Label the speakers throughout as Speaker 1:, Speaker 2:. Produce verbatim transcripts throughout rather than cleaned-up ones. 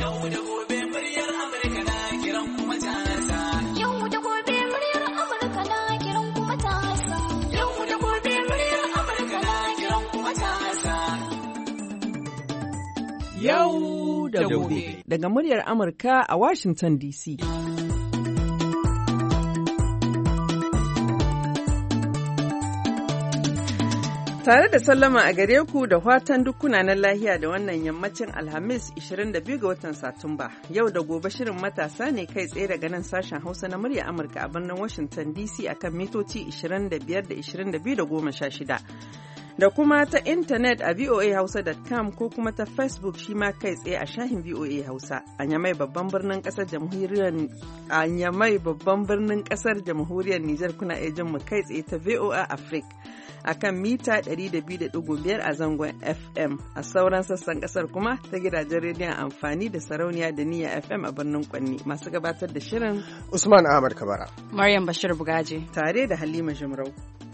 Speaker 1: Yau da gobe muryar Amurka na kiran kuma tasa. Yau da gobe muryar Amurka na kiran kuma tasa. Yau da gobe muryar Amurka na kiran kuma tasa.
Speaker 2: Yau da gobe. Daga muryar Amurka a Washington D C. Tare da sallama a gare ku da fatan dukkunanan lahiya da wannan yammacin Alhamis ishirin da biyu ga watan Satumba. Yau da gobe shirin matasa ne kai tsaye daga nan sashen Hausa na murya Amurka a birnin Washington D C akan mitoci ishirin da biyar da ishirin da biyu da goma sha shida. Da kuma ta intanet a voa hausa dot com ko kuma ta Facebook shi ma kai tsaye a shahin V O A Hausa. A Nyamai babban birnin kasar jamhuriyar a Nyamai babban birnin kasar jamhuriyar Nijar kuna iya jin mu kai tsaye ta V O A Africa. A kan mita ɗari da biyu da ɗigo biyar a zangon F M a sauran sassan ƙasar kuma ta gidajen rediyon amfani da sarauniya da niyya F M a birnin Kwanni masu gabatar da shirin
Speaker 3: Usman Ahmad Kabara,
Speaker 4: Maryam Bashir Bugaje
Speaker 2: tare da Halima Jumrau.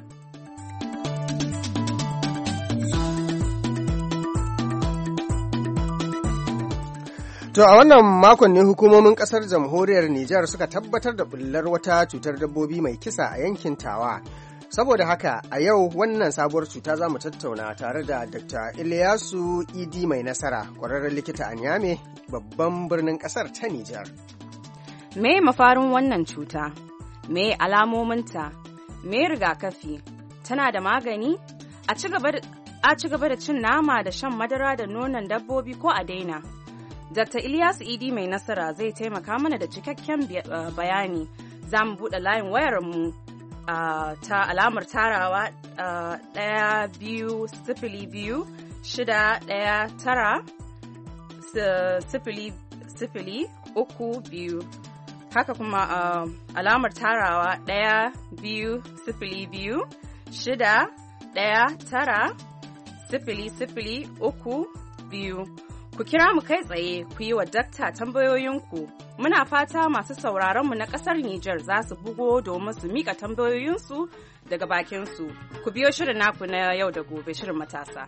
Speaker 3: To a wannan makon ne hukumomin kasar jamhuriyar Nijar suka tabbatar da bullar wata cutar dabbobi mai kisa a yankin Tawa. Saboda haka a yau wannan sabuwar cuta za mu tattauna tare da Dokta Ilyasu Idi mai nasara, ƙwararren likita a Niamey, babban birnin ƙasar ta Nijar.
Speaker 4: Me mafarin wannan cuta? Me alamominta? Me rigakafi? Tana da magani? A ci gaba da cin nama da shan madara da nonon dabbobi ko a daina? Dokta Ilyasu Idi mai nasara zai taimaka mana da cikakken bayani. Za mu buɗe layin wayarmu Uh, ta alamar tarawa uh, ɗaya biyu sifili biyu shida ɗaya tara sifili sifili uku biyu haka kuma uh, alamar tarawa ɗaya biyu sifili biyu shida ɗaya tara sifili sifili uku biyu. Ku kira mu kai tsaye ku yi wa dakta tambayoyinku. Muna fata masu sauraronmu na ƙasar Nijar za su bugo domin su mika tambayoyinsu daga bakinsu. Ku biyo shirin naku na yau da gobe, shirin matasa.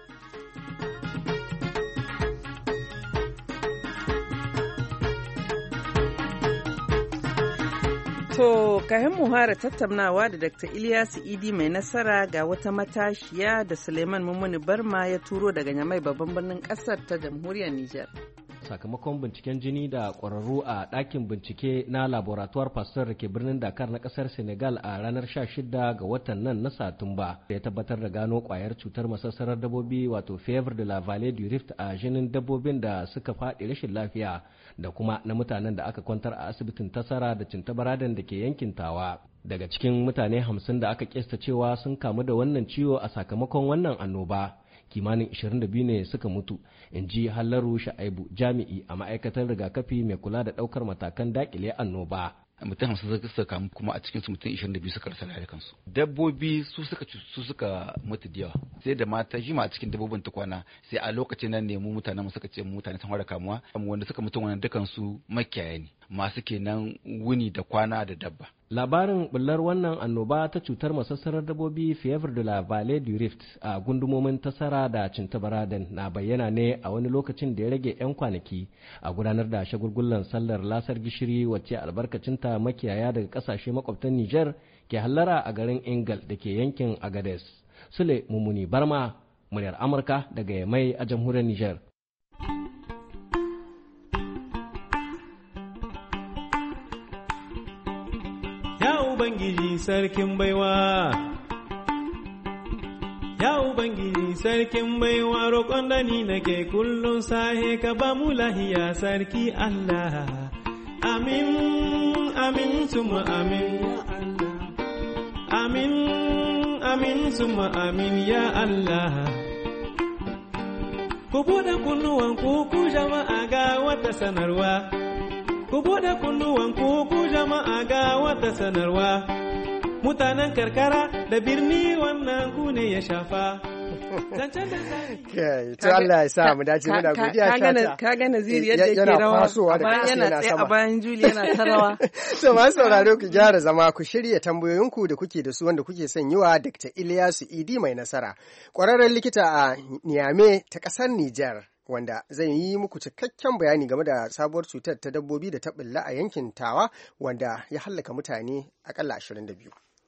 Speaker 2: To, kayan muhara tattaunawa da Dokta Ilyasu Idi mai nasara ga wata matashiya da Suleiman Mummuni Barma ya turo daga Nyamai babban birnin kasar ta jamhuriyar Nijar.
Speaker 5: Sakamakon binciken jini da ƙwararru a ɗakin bincike na laboratoire Pasteur da ke birnin Dakar na ƙasar Senegal a ranar sha shida ga watan nan na Satumba ya tabbatar da gano ƙwayar cutar masassarar dabbobi wato fever de la vallée du Rift a jinin dabbobin da suka faɗi rashin lafiya da kuma na mutanen da aka kwantar a asibitin Tasara da Cintabaradan da ke yankin Tawa. Daga cikin mutane hamsin da aka kesta cewa sun kamu da wannan ciwo a sakamakon wannan annoba, kimanin ishirin da biyu ne suka mutu, in ji Hallaru Sha'aibu, jami'i a ma'aikatar rigakafi mai kula da ɗaukar matakan daƙile annoba.
Speaker 6: mutum hamsin suka kamu kuma a cikinsu mutum ishirin da biyu suka rasa rayukansu. Dabbobi su suka su suka mutu da yawa, sai da mata jima a cikin dabbobin ta kwana, sai a lokacin nan ne mu mutanen mu suka ce mu mutane sun fara kamuwa, wanda suka mutu wannan dukan su makiyaya ne masu kenan wuni da kwana da dabba.
Speaker 5: Labarin bullar wannan annoba ta cutar masassarar dabbobi Fever de la Vallée du Rift a gundumomin Tasara da Cintabaradan na bayyana ne a wani lokacin da ya rage 'yan kwanaki a gudanar da shagulgullan sallar lasar gishiri wacce albarkacinta makiyaya daga kasashe makwabtan Nijar ke hallara a garin Ingal da ke yankin Agades. Sule Mumuni Barma, muryar Amurka daga Yamai a jamhuriyar Nijar.
Speaker 7: Ubangiji sarkin baiwa, ya Ubangiji sarkin baiwa, roƙon da ni nake kullum sahe ka ba mu lahiya sarki Allah. Amin, amin, suma amin, amin, amin, suma amin, ya Allah. Ku buɗe kunnuwan ku ku jama'a ga wata sanarwa. Ku buɗe kunnuwanku ku jama'a ga wata sanarwa, mutanen karkara da birni wannan ku ne ya shafa.
Speaker 3: To Allah ya sa mu dace muna godiya ta.
Speaker 2: Ka ga Naziri yadda yake rawa yana tsaye a bayan Juli yana ta rawa.
Speaker 3: To masu sauraro ku gyara zama ku shirya tambayoyinku da kuke da su wanda kuke son yi wa Dokta Ilyasu Idi mai nasara, ƙwararren likita a Niamey ta ƙasar Nijar. wanda zai yi muku cikakken bayani game da sabuwar cutar ta dabbobi da ta bulla a yankin Tawa wanda ya hallaka mutane akalla ashirin da biyu.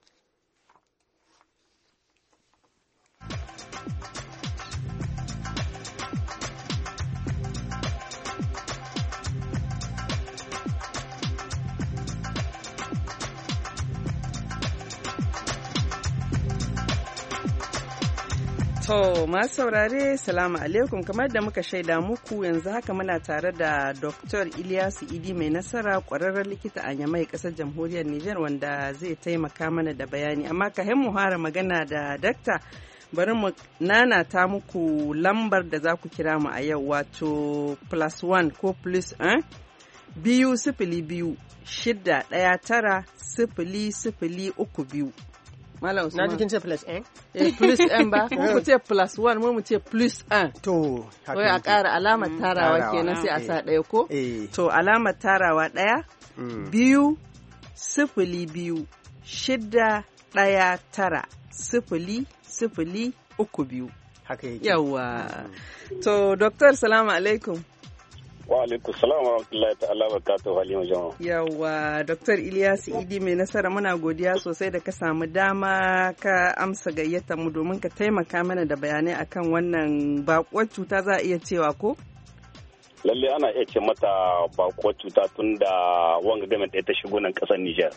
Speaker 2: To, masu saurare, salamu alaikum, kamar da muka shaida muku yanzu haka muna tare da Doktor Ilyasu Idi mai nasara ƙwararren likita a Yamai ƙasar jamhuriyar Nijar wanda zai taimaka mana da bayani. Amma ka mu fara magana da dakta bari mu nanata muku lambar da za ku kira mu a yau wato plus one ko plus un biyu sifili biyu shida ɗaya tara sifili sifili uku biyu. Malam Usman. Na jikin ce plus n? Eh, plus n ba, mu ce plus one, mu ce plus un.
Speaker 3: To,
Speaker 2: haka wai a ƙara alamar tarawa kenan sai a sa ɗaya ko?
Speaker 3: Eh.
Speaker 2: To, alamar tarawa ɗaya, biyu, sifili biyu, shida, ɗaya, tara, sifili, sifili, uku biyu.
Speaker 3: Haka yake.
Speaker 2: Yawwa. To, Doktor, salamu alaikum.
Speaker 8: Wa alaikum salam wa rahmatullahi ta'ala wa barakatuhu Halima jama'a.
Speaker 2: Yawa Doktor Ilyasu Idi mai nasara muna godiya sosai da ka samu dama ka amsa gayyatar mu domin ka taimaka mana da bayanai akan wannan bakuwar cuta za a iya cewa ko?
Speaker 8: Lalle ana iya ce mata bakuwar cuta tun da wanga gamen ɗaya ta shigo nan ƙasar Nijar.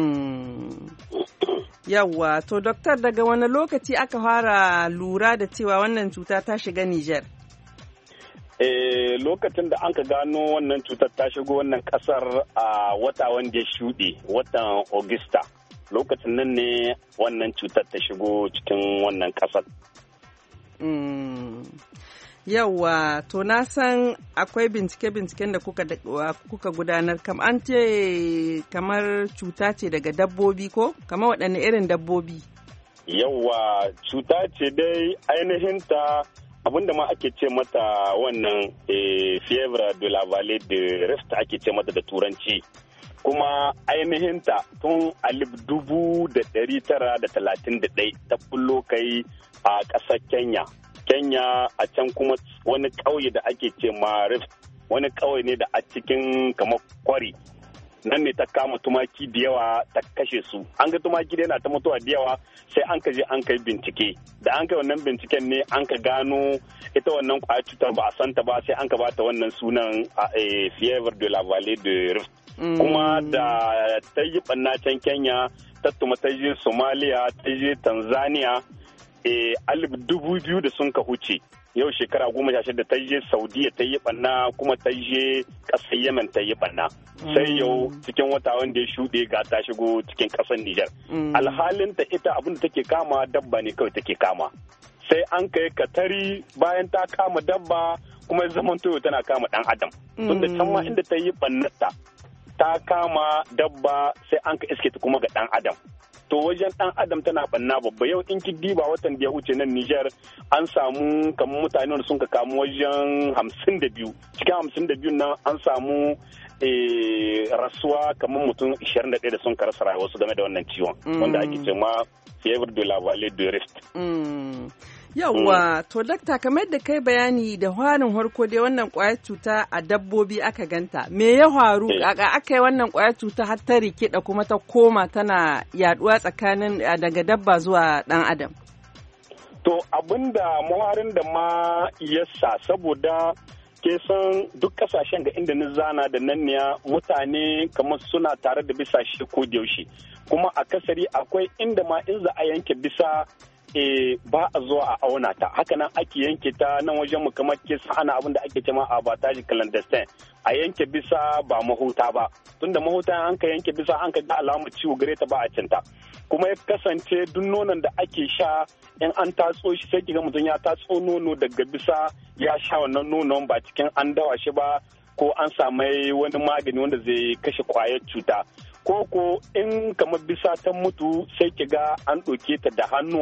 Speaker 2: Yawa to Doktor daga wani lokaci aka fara lura da cewa wannan cuta ta shiga Nijar?
Speaker 8: Eh, lokacin da an ka gano wannan cutar ta shigo wannan kasar a wata wanda ya shuɗe watan Augusta lokacin nan ne wannan cutar ta shigo cikin wannan kasar.
Speaker 2: Mm. Yawwa to na san akwai bincike-binciken da kuka, kuka gudanar kam an ce kamar cuta ce daga dabbobi ko? Kamar waɗanne irin dabbobi?
Speaker 8: Yawwa cuta ce dai ainihin ta abinda ma ake ce mata wannan fièvre de la vallée de Rift ake ce mata da turanci kuma ainihinta tun alif dubu da ɗari tara da talatin da ɗai ta bullo kai a ƙasar Kenya. Kenya a can kuma wani ƙauye da ake ce ma Rift wani ƙauye ne da a cikin kamar kwari nan ne ta kama tumaki da yawa ta kashe su an ga tumaki da yana ta mutuwa da yawa sai an ka je an kai bincike da an kai wannan binciken ne an ka gano ita wannan kwayar cutar ba a santa ba sai an ka bata wannan sunan fièvre de la vallée de Rift kuma da ta yi ɓanna can Kenya ta tuma ta je Somalia ta je Tanzania alif dubu biyu da sun ka huce yau shekara goma sha shida ta je Saudiya ta yi ɓanna kuma ta je ƙasar Yemen ta yi ɓanna sai yau cikin wata wanda ya shuɗe ga ta shigo cikin ƙasar Nijar. Alhalin ta ita abin da take kama dabba ne kawai take kama. Sai an kai katari bayan ta kama dabba kuma zaman toyo tana kama ɗan adam. Tunda can ma inda ta yi ɓannata ta kama dabba sai an ka iske ta kuma ga ɗan adam. To wajen ɗan adam tana ɓanna babba yau in ki diba watan da ya wuce nan Nijar an samu kamar mutane wanda sun ka kamu wajen hamsin da biyu cikin hamsin da biyu nan an samu rasuwa kamar mutum ishirin da ɗaya da sun karasa rayuwarsu game da wannan ciwon wanda ake ce ma fièvre de la vallée de Rift.
Speaker 2: Yawwa, to dakta kamar da kai bayani da hwanin harko dai wannan kwayar cuta a dabbobi aka ganta. Me ya faru aka aka yi wannan kwayar cuta har ta rikida kuma ta koma tana yaduwa tsakanin daga dabba zuwa dan adam?
Speaker 8: To abinda muharin da ma yasa saboda ke san duk kasashen ga inda ni zana da nan ne mutane kamar suna tare da bisashe ko da yaushe kuma a kasari akwai inda ma in za a yanke bisa e ba a zuwa a auna ta haka nan ake yanke ta nan wajen mu kamar ke ana abin da ake cewa a bataji clandestine a yanke bisa ba mahuta ba tunda mahuta an ka yanke bisa an ka ga alamar ciwo gare ta ba a cinta kuma ya kasance duk nonon da ake sha in an tatso shi sai kiga mutum ya tatso nono daga bisa ya sha wannan nonon ba cikin an dawa shi ba ko an samai wani magani wanda zai kashe kwayar cuta ko ko in kamar bisa ta mutu sai kiga an ɗauke ta da hannuwa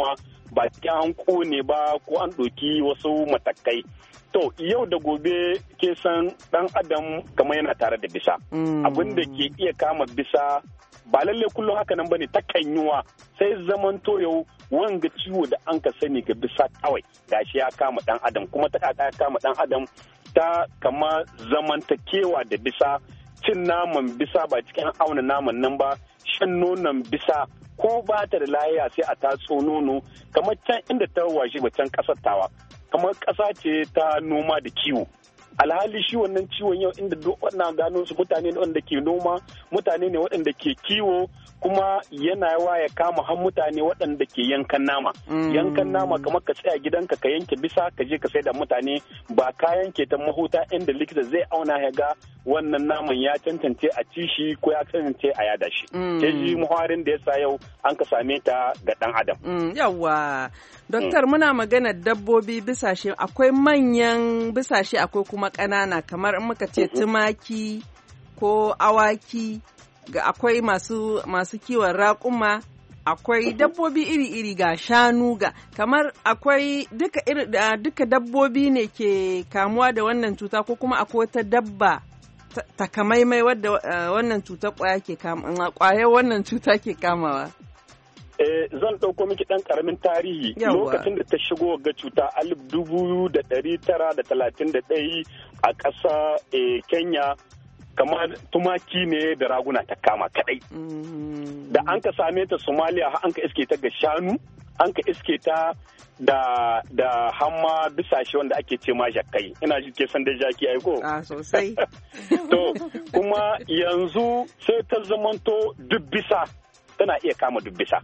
Speaker 8: ba cikin an kone ba ko an ɗauki wasu matakai. To yau da gobe ke san ɗan adam kamar yana tare da bisa. Abin da ke iya kama bisa ba lalle kullum haka nan bane ta kanyuwa sai zaman to yau wanga ciwo da an ka sani ga bisa kawai gashi ya kama ɗan adam kuma ta ya kama ɗan adam ta kama zamantakewa da bisa, cin naman bisa ba cikin auna naman nan ba, shan nonon bisa ko ba ta da lahiya sai a tatso nono kamar can inda ta washe ba can kasar tawa kamar kasa ce ta noma da kiwo. Alhali shi wannan ciwon yau inda duk wannan gano su mutane ne wanda ke noma, mutane ne waɗanda ke kiwo, kuma yana yawa ya kama har mutane waɗanda ke yankan nama. Yankan nama kamar ka tsaya gidanka ka yanke bisa ka je ka sai da mutane ba ka yanke ta mahuta inda likita zai auna ya ga wannan naman ya cancance a ci shi ko ya cancance a yada shi. Ke ji muharin da yasa yau an ka same ta ga ɗan adam.
Speaker 2: Yawwa, Doktor muna maganar dabbobi bisashe akwai manyan bisashe akwai kuma ƙanana kamar in muka ce tumaki ko awaki ga akwai masu masu kiwon raƙuma akwai dabbobi iri-iri ga shanu ga kamar akwai duka iri duka dabbobi ne ke kamuwa da wannan cuta ko kuma akwai wata dabba takamaimai wadda wannan cuta kwaya ke kama kwayar wannan cuta ke kamawa.
Speaker 8: Eh, zan ɗauko miki ɗan ƙaramin tarihi lokacin da ta shigo ga cuta alif dubu da ɗari tara da talatin da ɗaya a ƙasa eh, Kenya kamar tumaki ne da raguna ta kama kaɗai. Mm-hmm. Da an ka same ta Somalia an ka iske ta ga shanu, an ka iske ta da da hamma bisashe wanda ake ce ma jakkai. Ina ji ke san da jaki ai ko?
Speaker 2: Ah, sosai.
Speaker 8: To, kuma yanzu sai ta zamanto dubbisa tana iya kama dubbisa.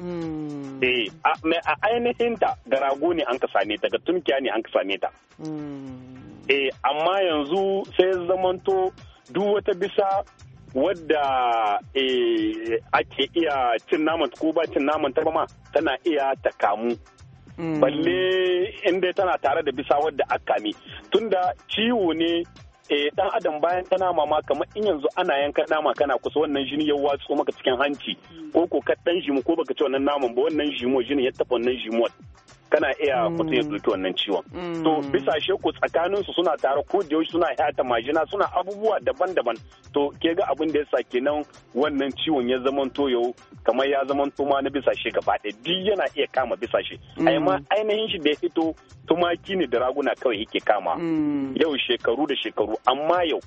Speaker 8: Mm. Eh, a, a ainihin ta ga rago ne an ka same ta, ga tunkiya ne an ka same ta. Mm. Eh, amma yanzu sai zamanto duk wata bisa wadda eh, ake iya cin naman ko ba cin naman ta ma tana iya ta kamu. Mm. Balle inda tana tare da bisa wadda aka kame. Tunda ciwo ne eh dan adam bayan ta nama ma kamar in yanzu ana yanka nama kana kusa wannan jini ya watso maka cikin hanci ko ko ka dan jimu ko baka ci wannan naman ba wannan jimo jini ya tafi wannan jimo kana iya mutum ya ɗauki wannan ciwon. To bisa sheku tsakanin su suna tare ko da yaushe suna yata majina suna abubuwa daban-daban to ke ga abin da ya sa kenan wannan ciwon ya zaman to yau kamar ya zaman to ma na bisa shi gaba ɗaya duk yana iya kama bisa shi. Amma ainihin shi da ya fito tumaki ne da raguna kawai yake kama yau shekaru da shekaru amma yau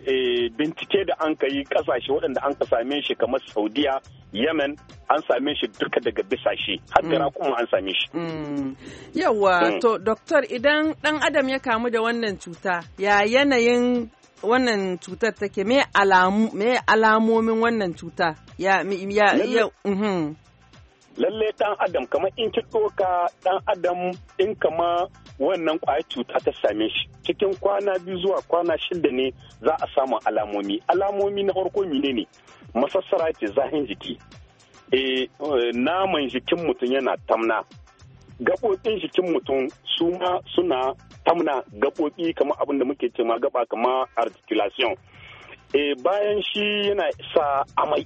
Speaker 8: E, bincike da an ka yi kasashe waɗanda an ka same shi kamar Saudiya, Yemen an same shi duka daga bisashe har da kuma an same shi.
Speaker 2: Mm. Yawa, mm. To doktor idan ɗan adam ya kamu da wannan cuta ya yanayin wannan cutar take me alamu me alamomin wannan cuta ya ya ya mhm
Speaker 8: lalle ɗan adam kamar in ki ɗoka ɗan adam in kama wannan ƙwayar cuta ta same shi cikin kwana biyu zuwa kwana shida ne za a samu alamomi alamomi na farko mine ne masassara ce zahin jiki e, naman jikin mutum yana tamna gaɓoɓin jikin mutum su ma suna tamna gaɓoɓi kamar abin da muke ce ma gaba kamar articulation e, bayan shi yana sa amai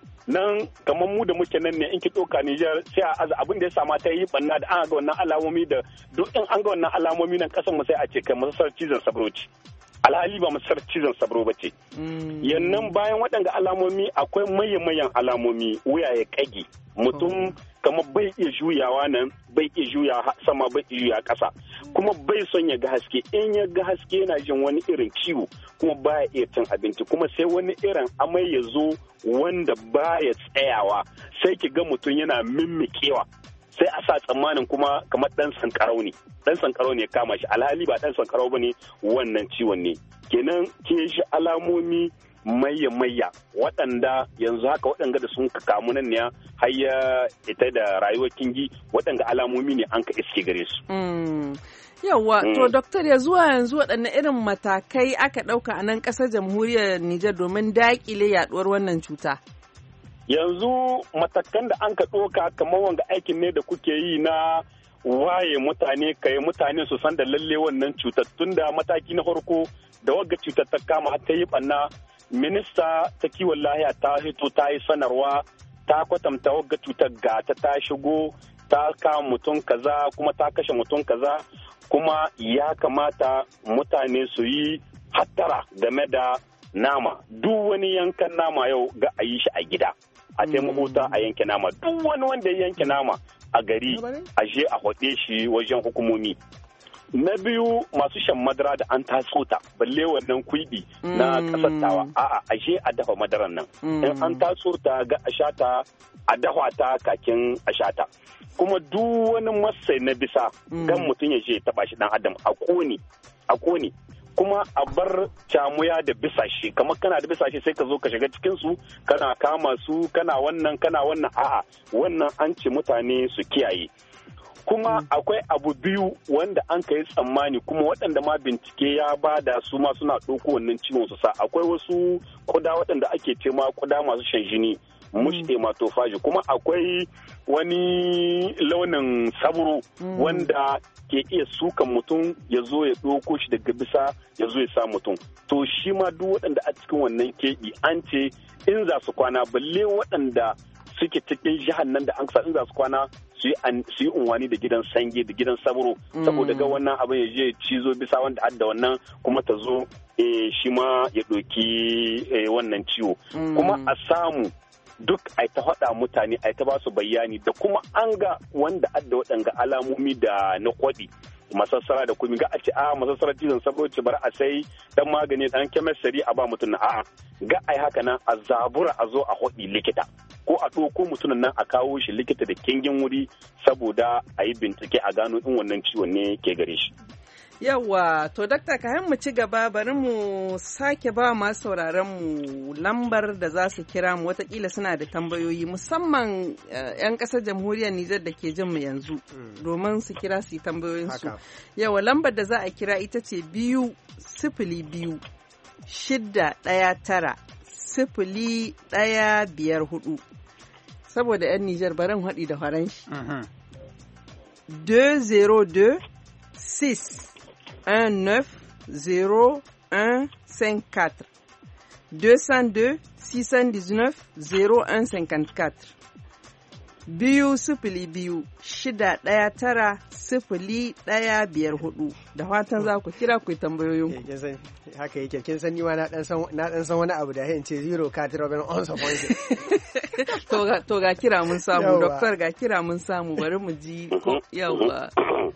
Speaker 8: nan kamar mu da muke nan ne in ki ɗauka Nijar sai a aza abin da ya sama ta yi banna da an ga wannan alamomi da duk in an ga wannan alamomi nan kasan mu sai a ce kai masasar cizon sabro ce alhali ba masasar cizon sabro ba ce yannan bayan waɗanga alamomi akwai mayan alamomi wuya ya kage mutum kamar bai iya juyawa nan bai iya juya sama bai iya juya ƙasa kuma bai son ya ga haske in ya ga haske yana jin wani irin ciwo kuma baya iya cin abinci kuma sai wani irin amai ya zo wanda baya tsayawa sai ki ga mutum yana mimmikewa sai a sa tsammanin kuma kamar dan sankarau ne dan sankarau ne kama shi alhali ba dan sankarau bane wannan ciwon ne kenan ke shi alamomi mayya-mayya waɗanda yanzu haka waɗanda da sun kamu nan ne har ya ita da rayuwar kingi waɗanda alamomi ne an ka iske gare su.
Speaker 2: Mm. Yawwa, mm. To doktor ya zuwa yanzu waɗanne irin matakai aka ɗauka a nan ƙasar jamhuriyar Nijar domin daƙile yaɗuwar wannan cuta?
Speaker 8: Yanzu matakan da an ka ɗauka kamar wanga aikin ne da kuke yi na waye mutane kai mutane su san da lalle wannan cutar tunda mataki na farko da wagga cutar ta kama ta yi ɓanna minista ta kiwon lahiya ta hito ta yi sanarwa ta kwatanta wagga cutar ga ta ta shigo ta kama mutum kaza kuma ta kashe mutum kaza, kuma ya kamata mutane su yi hattara game da nama. Duk wani yankan nama yau ga a yi shi a gida, a taimako ta a yanke nama. Duk wani wanda ya yanke nama a gari a je a hode shi wajen hukumomi. Na biyu, masu shan madara da an taso ta, balle wannan kuibi na kasar tawa, a'a a je a dafa madaran nan. In an taso ta ga a sha ta, a dafa ta kakin a sha ta. Kuma duk wani masai na bisa gan mutum ya je taba shi dan adam a kone, a kone. Kuma a bar camuya da bisashe, kamar kana da bisashe sai ka zo ka shiga cikin su, kana kama su, kana wannan kana wannan, a'a wannan an ce mutane su kiyaye. Kuma akwai abu biyu wanda an kai tsammani kuma waɗanda ma bincike ya bada su ma suna ɗauko wannan ciwon su sa. Akwai wasu kuda waɗanda ake ce ma kuda masu shan jini, mush hematophage, kuma akwai wani launin saburo wanda ke iya sukan mutum ya zo ya ɗauko shi daga bisa ya zo ya sa mutum. To shi ma duk waɗanda a cikin wannan keɓi an ce in za su kwana, balle waɗanda suke cikin jihar nan da an sa in za su kwana su yi unwani da gidan sange da gidan saburo, saboda ga wannan abin ya je cizo bisa wanda adda wannan kuma ta zo shi ma ya ɗauki wannan ciwo. Kuma a samu duk a ta faɗa mutane a ta ba su bayani, da kuma an ga wanda adda waɗanga alamomi da na kwaɗi masassara da kuma ga a ce a masassara cizon sabro ce bar a sai dan magani dan chemistry a ba mutum na a'a ga ai haka nan a zabura a zo a hodi likita ko a ɗauko mutumin nan a kawo shi likita da kingin wuri saboda a yi bincike a gano in wannan ciwon ne ke gare shi.
Speaker 2: Yawwa, to dakta ka mu ci gaba bari mu sake ba masu sauraron mu lambar da za su kira mu, watakila suna da tambayoyi musamman uh, 'yan ƙasar jamhuriyar Nijar da ke jin mu yanzu domin su kira su yi tambayoyinsu. Yawwa, lambar da za a kira ita ce biyu sifili biyu shidda ɗaya tara sifili ɗaya biyar hudu. Saboda 'yan Nijar barin haɗi da faranshi. deux zéro deux six un neuf zéro un cinq quatre deux zéro deux six un neuf zéro un cinquante quatre biyu sifili biyu shida ɗaya tara sifili ɗaya biyar hudu. Da fatan za ku kira ku tambayoyin ku.
Speaker 3: Haka yake, kin san ni ma na dan san na dan san wani abu da hin ce zero cat robin on point.
Speaker 2: To ga to ga kira mun samu, doctor ga kira mun samu, bari mu ji ko yawa.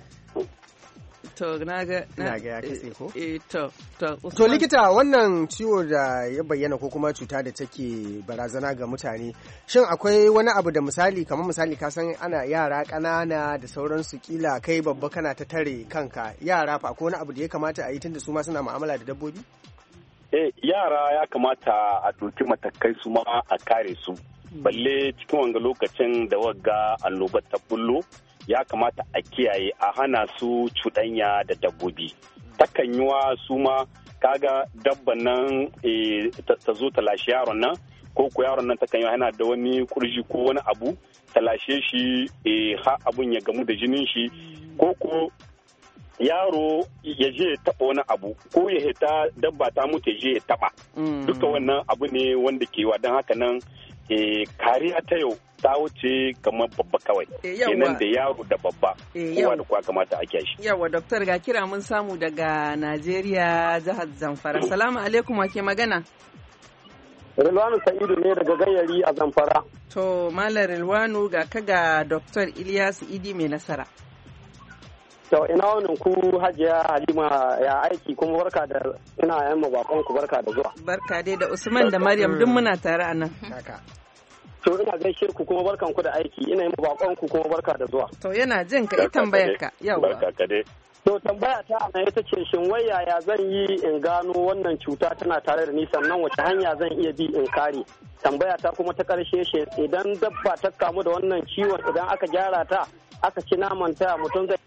Speaker 2: To na ga
Speaker 3: na ga ya katse ko?
Speaker 2: Eh to to
Speaker 3: to likita, wannan ciwo da ya bayyana ko kuma cuta da take barazana ga mutane, shin akwai wani abu da misali kamar misali ka san ana yara ƙanana da sauransu, kila kai babba kana ta tare kanka, yara fa akwai wani abu da ya kamata a yi tunda su ma suna mu'amala da dabbobi?
Speaker 8: Eh yara ya kamata a ɗauki matakai su ma a kare su, balle cikin wanga lokacin da wagga annobar ta bullo. Ya kamata a kiyaye a hana su cuɗanya da dabbobi. Takan yi wa su ma kaga dabban nan ta zo ta lashe yaron nan, ko ko yaron nan takan yi yana da wani kurji ko wani abu ta lashe shi ha abun ya gamu da jinin shi, ko ko yaro ya je ya taɓa wani abu ko ya hita dabba ta mutu ya je ya taɓa. Duka wannan abu ne wanda ke wa, don haka nan kariya ta yau ta wuce kamar babba kawai, kenan da yaro da babba kowa da kowa kamata a kiyaye shi.
Speaker 2: Yawa doktor, ga kira mun samu daga Najeriya, jihar Zamfara. Salamu alaikum, wa ke magana?
Speaker 9: Rilwanu Sa'idu ne daga Gayyari a Zamfara.
Speaker 2: To Malam Rilwanu, ga ka ga Doktor Ilyasu Idi mai nasara.
Speaker 9: To ina wannan ku Hajiya Halima ya aiki, kuma barka da ina yan mabakon ku barka da zuwa.
Speaker 2: Barka dai da Usman da Maryam duk muna tare a nan.
Speaker 9: To ina gaishe ku kuma barkan ku da aiki, ina yin mabakon ku kuma barka da zuwa.
Speaker 2: To yana jin ka, ita tambayar ka. Yawa.
Speaker 8: Barka ka dai.
Speaker 9: To tambaya ta ana ita ce shin wai yaya zan yi in gano wannan cuta tana tare da ni, sannan wace hanya zan iya bi in kare? Tambaya ta kuma ta karshe shi, idan dabba ta kamu da wannan ciwon, idan aka gyara ta aka ci naman ta mutum zai.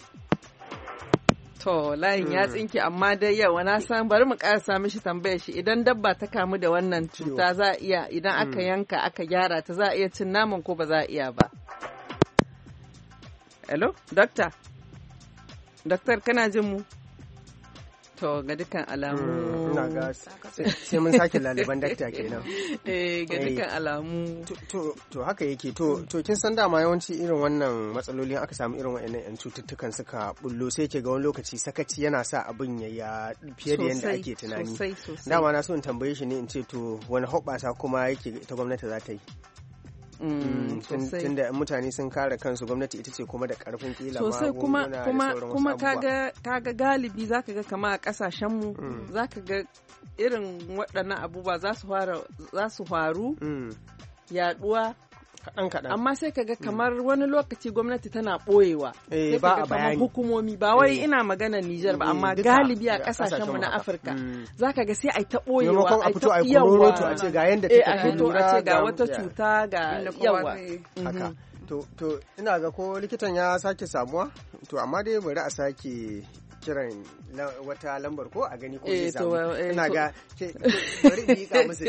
Speaker 2: To layin ya tsinki, amma dai yau na san bari mu ƙarasa mishi tambayar shi, idan dabba ta kamu da wannan cuta za a iya, idan aka yanka aka gyara ta za a iya cin naman ko ba za a iya ba? Hello, doctor? Doktor kana jin mu? To ga dukkan alamu
Speaker 3: ina ga sai mun sake laliban dakta kenan.
Speaker 2: Eh ga dukkan alamu
Speaker 3: to to haka yake to to kin san dama yawanci irin wannan matsaloli aka samu irin waɗannan yan cututtukan suka bullo sai ke ga wani lokaci sakaci yana sa abin ya fiye da yanda ake tunani. Dama na so in tambaye shi ne in ce to wani hoɓɓasa kuma yake ita gwamnati za ta yi. Tunda mutane sun kare kansu gwamnati ita ce kuma da karfin kila
Speaker 2: sosai kuma kuma kuma kaga kaga galibi zaka ga kama a kasashen mu zaka ga irin waɗannan abubuwa za su fara za su faru yaduwa kaɗan kaɗan amma sai kaga kamar wani lokaci gwamnati tana ɓoyewa sai
Speaker 3: ba
Speaker 2: kaga kamar hukumomi ba wai ina magana Nijar ba amma galibi a kasashen mu na Afirka zaka ga sai ai ta ɓoyewa ai ta yawa
Speaker 3: a ce ga yanda take
Speaker 2: lura a ce ga wata cuta ga yawa
Speaker 3: haka to to ina ga ko likitan ya sake samuwa to amma dai bari a sake kiran wata lambar ko a gani ko zai samu ina ga bari in ka musu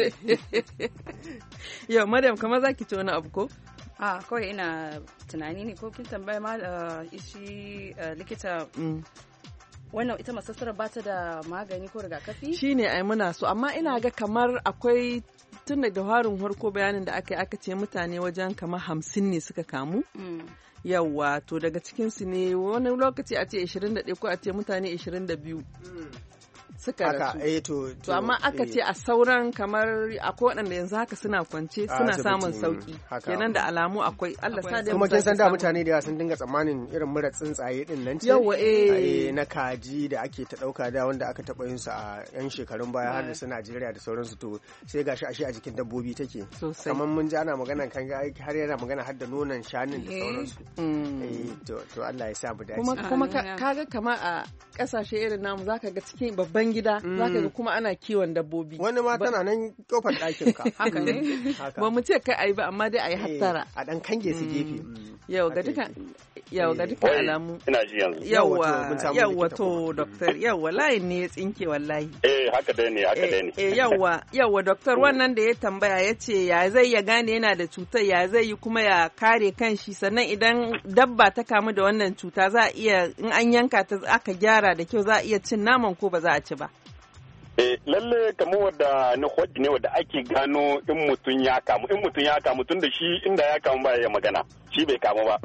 Speaker 2: yau Maryam kamar zaki ci wani abu ko
Speaker 4: a kawai ina tunani ne ko kin tambaya ma ishi likita wannan ita masassarar ba ta da magani ko rigakafi
Speaker 2: shine ai muna so amma ina ga kamar akwai tun da harin harko bayanin da aka yi aka ce mutane wajen kamar hamsin ne suka kamu yawwa to daga cikinsu ne wani lokaci a ce ishirin da ɗaya ko a ce mutane ishirin da biyu suka rasu
Speaker 3: eh to
Speaker 2: to amma aka ce a sauran kamar akwai waɗanda yanzu haka suna kwance suna samun sauki kenan da alamu akwai Allah sa da
Speaker 3: kuma kin san da mutane da yawa sun dinga tsammanin irin mura tsuntsaye din nan ce
Speaker 2: yawa eh
Speaker 3: na kaji da ake ta dauka da wanda aka taba yin su a yan shekarun baya har da su Najeriya da sauransu to sai gashi ashe a jikin dabbobi take kamar mun ji ana magana kan ga har yana magana har da nonon shanun da sauransu eh to to Allah ya sa mu dace
Speaker 2: kuma kuma kaga kamar a kasashe irin namu zaka ga cikin babban gida zaka ga kuma ana kiwon dabbobi
Speaker 3: wani ma tana nan kofar ɗakin ka
Speaker 2: haka ne ba mu ce kai ayi ba amma dai ayi hattara
Speaker 3: a dan kange su gefe
Speaker 2: yau ga dukan yau ga dukan alamu
Speaker 8: ina ji yanzu
Speaker 2: yawa yawa to doctor yawa layin ne ya tsinke wallahi
Speaker 8: eh haka dai ne haka dai ne
Speaker 2: eh yawa yawa doctor wannan da ya tambaya yace ya zai ya gane yana da cutar ya zai yi kuma ya kare kanshi sannan idan dabba ta kamu da wannan cuta za a iya in an yanka ta aka gyara da kyau za a iya cin naman ko ba za a ci ba
Speaker 8: Eh, lalle kamar wadda na hwaddi ne wadda ake gano in mutum ya kamu in mutum ya kamu tun da shi inda ya kamu ba ya magana shi bai kamu ba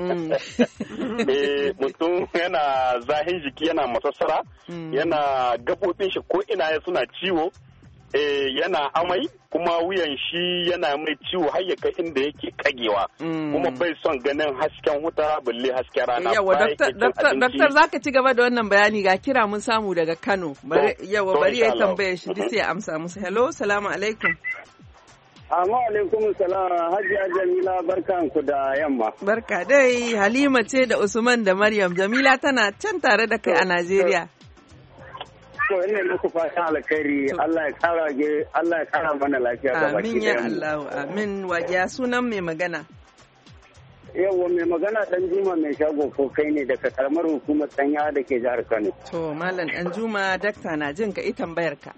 Speaker 8: eh, mutum yana zahin jiki yana masassara yana gabobin shi ko ina ya suna ciwo eh, yana amai kuma wuyan shi yana mai ciwo har ya kai inda yake kagewa kuma bai son ganin hasken wuta balle hasken rana.
Speaker 2: Yawa doktor zaka ci gaba da wannan bayani ga kira mun samu daga Kano. Yawa bari ya tambaye shi duk sai ya amsa musu. Hello, salamu alaikum.
Speaker 9: Amma alaikum salam Hajiya Jamila barkan ku da yamma.
Speaker 2: Barka dai Halima ce da Usman da Maryam. Jamila tana can tare da kai a Najeriya.
Speaker 9: To ina muku fatan alkhairi Allah ya kara ge Allah ya kara mana lafiya da baki.
Speaker 2: Amin ya Allah amin wajiya sunan mai magana.
Speaker 9: Yawwa mai magana dan Juma mai shago ko kai ne daga karamar hukumar Tsanya da ke jihar Kano.
Speaker 2: To malam dan Juma dakta na jin ka i tambayar ka.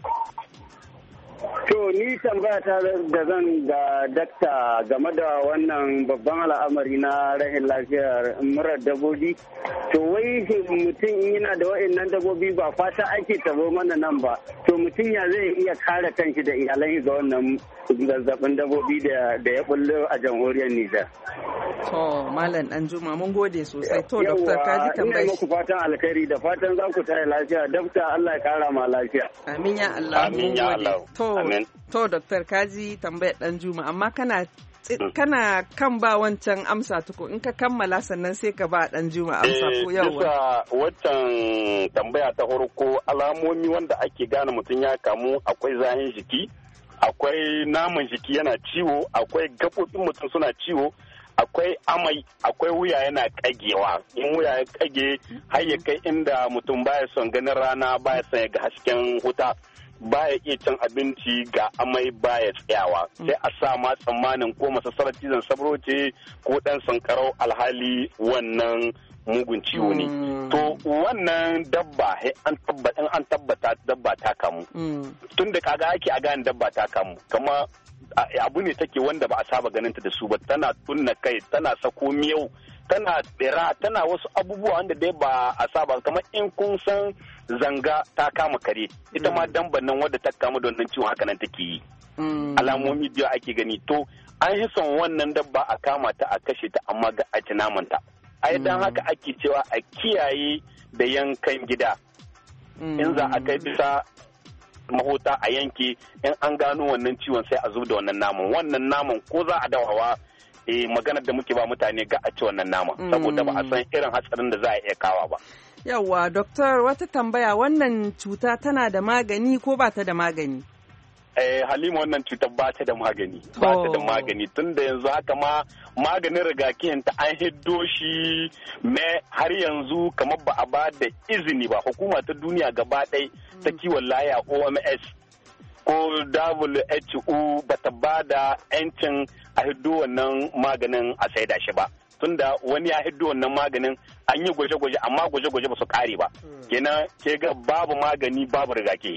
Speaker 9: To ni tambaya ta da zan ga dakta game da wannan babban al'amari na rahin lafiyar murar dabbobi. To wai mutum yana da wa'annan dabbobi ba fata ake tabo mana nan ba. To mutum ya zai iya kare kanshi da iyalai ga wannan zazzabin dabbobi da ya bullo a jamhuriyar Nijar.
Speaker 2: To Malam Danjuma mun gode sosai. To Dokta ka ji tambayi.
Speaker 9: Ina muku fatan alkhairi da fatan za ku tare lafiya. Dokta Allah ya kara ma lafiya.
Speaker 2: Amin ya Allah.
Speaker 8: Amin ya Allah.
Speaker 2: To to Dokta ka ji tambayar Danjuma amma kana kana kan ba wancan amsa tuko in ka kammala sannan sai ka ba Danjuma amsa ko yawa.
Speaker 8: Bisa waccan tambaya ta farko alamomi wanda ake gane mutum ya kamu akwai zahin jiki, akwai naman jiki yana ciwo, akwai gaɓoɓin mutum suna ciwo, akwai amai, akwai wuya yana kagewa. In wuya ya kage har ya kai inda mutum baya son ganin rana, baya son ya ga hasken wuta, baya iya cin abinci ga amai baya tsayawa. Sai a sa ma tsammanin ko masassarar cizon sabro ce ko dan sankarau alhali wannan mugun ciwo ne. To wannan dabba an tabbata in an tabbata dabba ta kamu. Tun da kaga ake a gane dabba ta kamu. Kama abu ne take wanda ba a saba ganin ta da su ba, tana tunna kai, tana sako miyau, tana tsira, tana wasu abubuwa wanda dai ba a saba. Kamar in kun san zanga ta kama kare ita ma damban nan wadda ta kama da wannan ciwon haka nan take yi alamomi biyu ake gani to an yi son wannan dabba a kama ta a kashe ta amma ga a ci namanta ai dan haka ake cewa a kiyaye da yankan gida in za a kai bisa mahota a yanke in an gano wannan ciwon sai a zub da wannan naman wannan naman ko za a dawawa eh maganar da muke ba mutane ga a ci wannan naman saboda ba a san irin hatsarin da za a iya kawa ba.
Speaker 2: Yawwa, Doktor, wata tambaya, wannan cuta tana da magani ko ba ta da magani?
Speaker 8: Eh, Halima, wannan cutar ba ta da magani. Ba ta da magani. Tun da yanzu haka ma maganin rigakafin ta an hiddo shi me har yanzu kamar ba a ba da izini ba. Hukuma ta duniya gaba ɗaya ta kiwon lafiya O M S ko W H O ba ta ba da 'yancin a hiddo wannan maganin a saida shi ba. Tunda wani ya hiddo wannan maganin an yi gwaje-gwaje amma gwaje-gwaje ba su kare ba kenan ke ga babu magani babu rigakafi.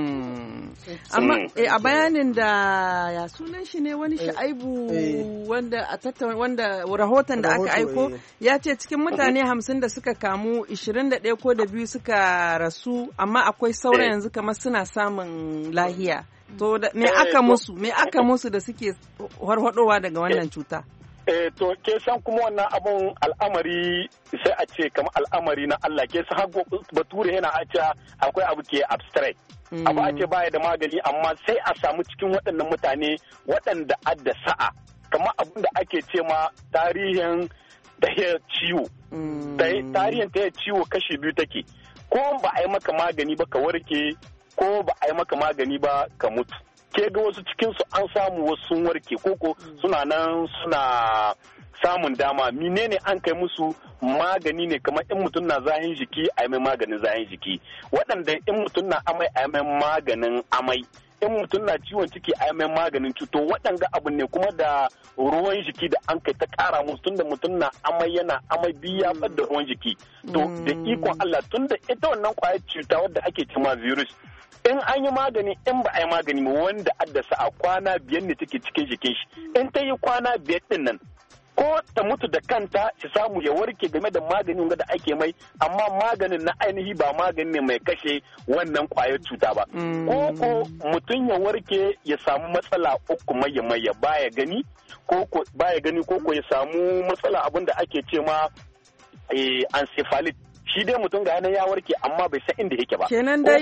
Speaker 2: Amma a bayanin da ya sunan shi ne wani Shaibu wanda a tattauna wanda rahoton da aka aiko ya ce cikin mutane hamsin da suka kamu ishirin da ɗaya ko da biyu suka rasu amma akwai sauran yanzu kamar suna samun lahiya. To me aka musu me aka musu da suke harhadowa daga wannan cuta?
Speaker 8: Eh, to ke san kuma wannan abun al'amari sai a ce kamar al'amari na Allah ke san hago bature yana a ce akwai abu ke abstract abu a ce baya da magani amma sai a samu cikin waɗannan mutane waɗanda adda sa'a kamar abin da ake ce ma tarihin da ya ciwo tarihin ta ya ciwo kashi biyu take ko ba a yi maka magani ba ka warke ko ba a yi maka magani ba ka mutu ke ga wasu cikinsu an samu wasu sun warke koko suna nan suna samun dama menene an kai musu magani ne kamar in mutum na zahin jiki a mai maganin zahin jiki waɗanda in mutum na amai a mai maganin amai in mutum na ciwon ciki a mai maganin cuto waɗanga abu ne kuma da ruwan jiki da an kai ta ƙara musu tunda mutum na amai yana amai biya da ruwan jiki to da ikon Allah tunda ita wannan kwayar cuta wadda ake cema virus in an yi magani in ba a yi magani ba wanda addasa a kwana biyar ne take cikin jikin shi in ta yi kwana biyar din nan ko ta mutu da kanta shi samu ya warke game da maganin da ake mai amma maganin na ainihi ba magani ne mai kashe wannan kwayar cuta ba ko ko mutum ya warke ya samu matsala uku maye maye baya gani ko ko baya gani ko ko ya samu matsala abin da ake ce ma encephalitis shi dai mutum ga yanar ya warke amma bai san inda yake ba.
Speaker 2: Kenan dai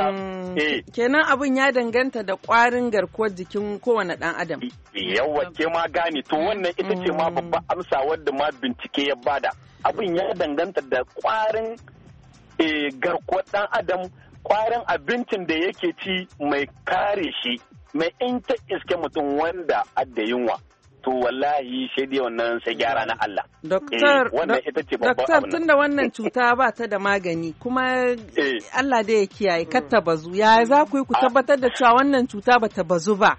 Speaker 2: kenan abin ya danganta da kwarin garkuwar jikin kowane dan adam.
Speaker 8: Yawwa ke ma gane to wannan ita ce ma babban amsa wadda ma bincike ya bada. Abin ya danganta da kwarin garkuwar dan adam kwarin abincin da yake ci mai kare shi mai in ta iske mutum wanda adda yunwa. To wallahi sai dai wannan sai gyara na Allah.
Speaker 2: Doktor, Doktor tunda wannan cuta ba ta da magani kuma Allah da ya kiyaye kar ta bazu. Ya za ku yi ku tabbatar da cewa wannan cuta ba ta bazu ba?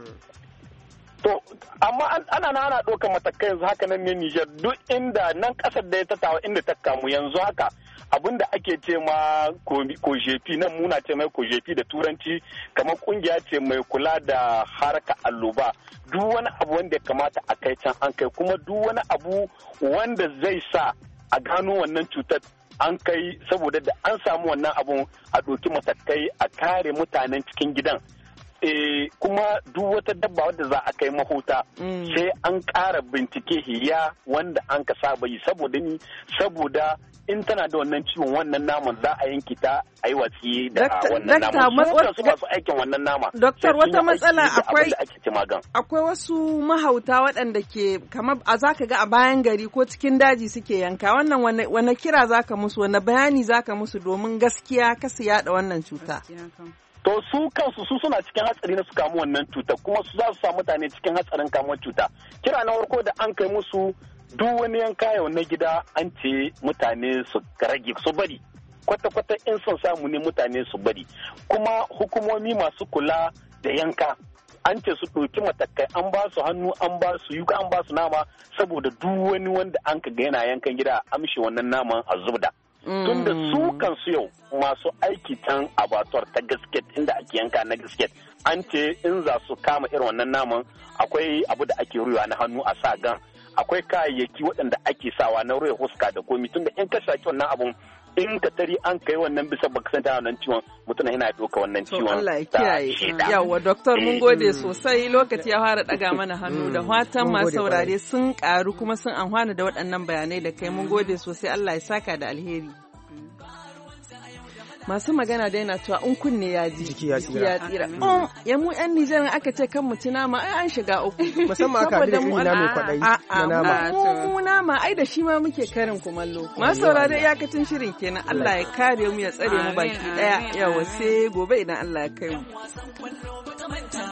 Speaker 8: To, amma ana na ana ɗaukar matakai yanzu haka nan ne Nijar duk inda nan ƙasar da ya ta tawa inda ta kamu yanzu haka abin da ake ce ma kojefi nan muna ce mai kojefi da turanci kamar kungiya ce mai kula da harka alloba duk wani abu wanda ya kamata a kai can an kai kuma duk wani abu wanda zai sa a gano wannan cutar an kai saboda da an samu wannan abun a ɗauki matakai a kare mutanen cikin gidan. E, kuma duk wata dabba wadda za a kai mahuta mm. sai an ƙara bincike hiya wanda an ka saba yi saboda ni saboda in tana da wannan ciwon wannan naman za a yanki ta a yi watsi da wannan naman su masu aikin wannan nama.
Speaker 2: Doktor wata matsala akwai akwai wasu mahauta waɗanda ke kamar a zaka ga a bayan gari ko cikin daji suke yanka wannan wane kira zaka musu wane bayani zaka musu domin gaskiya kasu yaɗa wannan cuta.
Speaker 8: To su kansu su suna cikin hatsari na su kamu wannan cuta kuma su za su sa mutane cikin hatsarin kamuwar cuta. Kira na farko da an kai musu duk wani yanka yau na gida an ce mutane su rage su bari. Kwata-kwata in son samu ne mutane su bari. Kuma hukumomi masu kula da yanka an ce su ɗauki matakai an ba su hannu an ba su yuka an ba su nama saboda duk wani wanda an ka ga yana yankan gida amshi wannan naman a zubda. Tun da su kansu yau masu aiki can abatuwar ta gasket inda ake yanka na gasket an ce in za su kama irin wannan naman akwai abu da ake ruwa na hannu a sa gan akwai kayayyaki waɗanda ake sawa na ruwa huska da komi tun da in ka shaki wannan abun in ka tari an kai wannan bisa baka san ta wannan ciwon mutum yana doka wannan ciwon.
Speaker 2: To Allah ya kiyaye. Yawwa doctor mun gode sosai lokaci ya fara daga mana hannu da fatan masu saurare sun karu kuma sun amfana da waɗannan bayanai da kai mun gode sosai Allah ya saka da alheri. Masu magana da yana cewa in kunne ya ji jiki ya tsira. Ya mu yan Nijar aka ce kan mu ci nama ai an shiga uku.
Speaker 3: Musamman aka da ina mai kwaɗayi na nama.
Speaker 2: Mu nama ai da shi ma muke karin kumallo. Masu saurare iyakacin shirin kenan Allah ya kare mu ya tsare mu baki daya. Yawa sai gobe idan Allah ya kai mu.